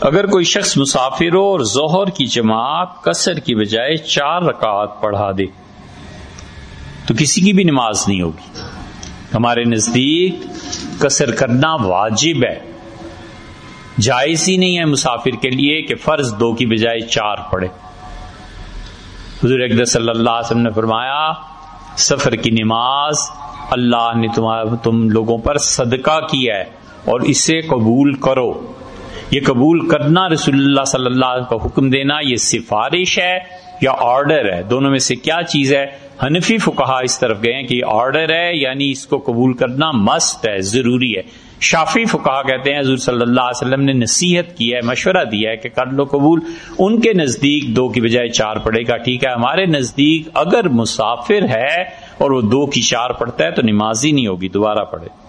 अगर कोई शख्स मुसाफिर हो और जोहर की जमात कसर की बजाय 4 रकात पढ़ा दे तो किसी की भी नमाज नहीं होगी। हमारे नजदीक कसर करना वाजिब है, जायज ही नहीं है मुसाफिर के लिए कि फर्ज 2 की बजाय 4 पढ़े। हुजूर अकरम सल्लल्लाहु अलैहि वसल्लम ने फरमाया, सफर की नमाज अल्लाह ने तुम लोगों पर सदका किया है और इसे कबूल करो। ये कबूल करना रसूलुल्लाह सल्लल्लाहु अलैहि वसल्लम का हुक्म देना, ये सिफारिश है या ऑर्डर है? दोनों में से क्या चीज है? हनफी फुकहा इस तरफ गए हैं कि ऑर्डर है, यानी इसको कबूल करना मस्ट है, जरूरी है। शाफी फुकहा कहते हैं हुजूर सल्लल्लाहु अलैहि वसल्लम ने नसीहत की है, मशवरा दिया है कि कर लो कबूल। उनके नजदीक 2 की बजाय 4 पढ़ेगा, ठीक है। हमारे नजदीक अगर मुसाफिर है और वो 2 की 4 पढ़ता है तो नमाज ही नहीं होगी, दोबारा पढ़े।